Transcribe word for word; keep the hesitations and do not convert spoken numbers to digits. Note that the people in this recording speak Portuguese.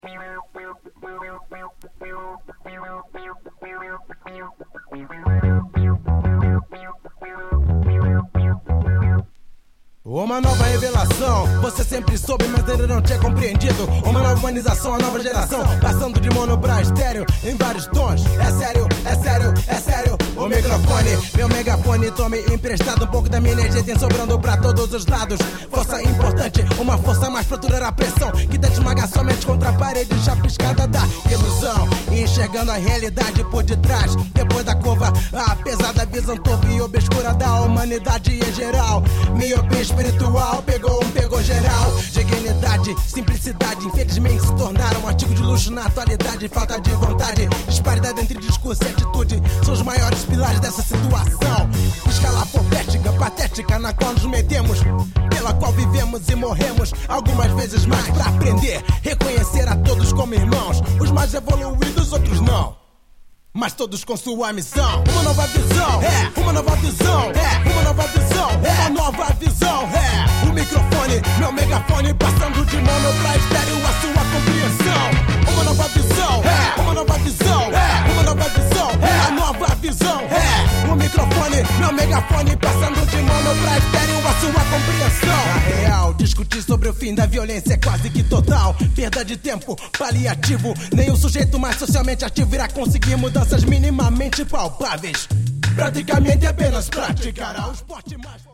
Uma nova revelação, você sempre soube, mas ainda não tinha compreendido. Uma nova humanização, a nova geração, passando de mono pra estéreo em vários tons. É sério, é sério, é sério. O microfone, meu megafone, tome emprestado um pouco da minha energia, tem sobrando pra todos os lados. Força importante, uma força mais pra aturar a pressão que tenta esmagar somente contra a parede chapiscada da ilusão. E enxergando a realidade por detrás, depois da curva, a pesada visão torpe e obscura da humanidade em geral. Miopia espiritual, pegou um, pegou geral. Dignidade, simplicidade, infelizmente se tornaram um artigo de luxo na atualidade. Falta de vontade, disparidade entre discurso e atitude são os maiores pilares dessa situação. Escala profética, patética na qual nos metemos, pela qual vivemos e morremos algumas vezes mais pra aprender, reconhecer a todos como irmãos. Os mais evoluídos, outros não, mas todos com sua missão. Uma nova visão, é, uma nova visão, é, uma nova visão, é, uma nova visão, é. O microfone, meu megafone, passando de mono pra estéreo a sua compreensão. Uma nova visão, é, uma nova visão, é, uma nova visão, é, a nova visão, é. O microfone, meu megafone, passando de mono pra estéreo a sua compreensão. Na real, discutir sobre o fim da violência é quase que total perda de tempo, paliativo. Nenhum sujeito mais socialmente ativo irá conseguir mudanças minimamente palpáveis. Praticamente apenas praticará o esporte mais